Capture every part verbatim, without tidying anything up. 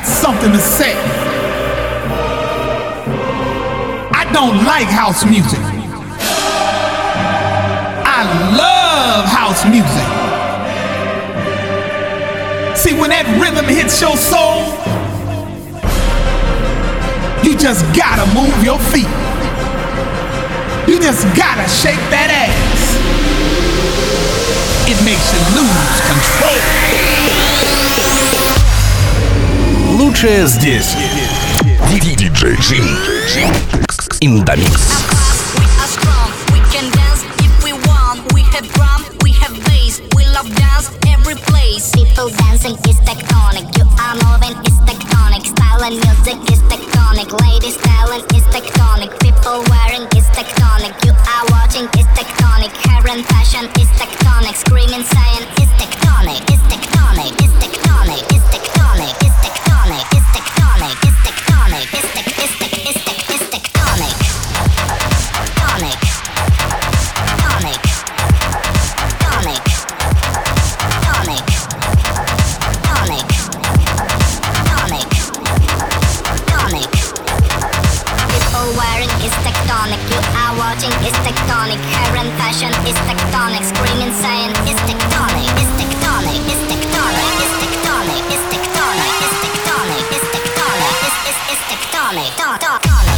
got something to say. I don't like house music. I love house music. See, when that rhythm hits your soul, you just gotta move your feet. You just gotta shake that ass. It makes you lose control. Лучшее здесь. диджей in the mix. People dancing is tectonic. You are moving is tectonic. Style and music is tectonic. Ladies styling is tectonic. People wearing is tectonic. You are watching is tectonic. Hair and fashion is tectonic. Screaming saying is tectonic. Is tectonic. Is tectonic. Is tectonic. Is tectonic. Is tectonic. Is tectonic. Is tec is tec is tec is tectonic. Tonic. Tonic. Tonic. Tonic. Tonic. Tonic. Tonic. People wearing is tectonic. You are watching is tectonic. Hair and fashion is tectonic. Screaming saying is tectonic. Is tectonic. Is tectonic. Is tectonic. Is tectonic. Is tectonic. Is tectonic. Is is is tectonic. Tonic. Tonic.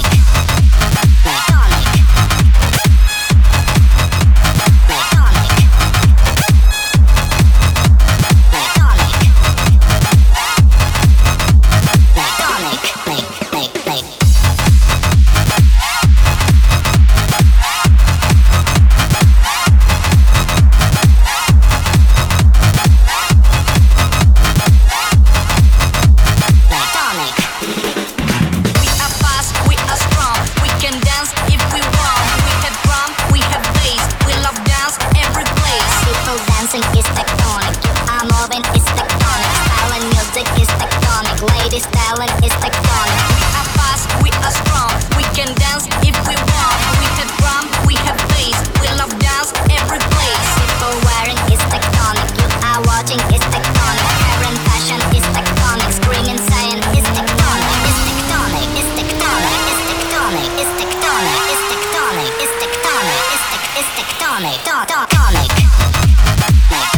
Tonic, tonic, tonic.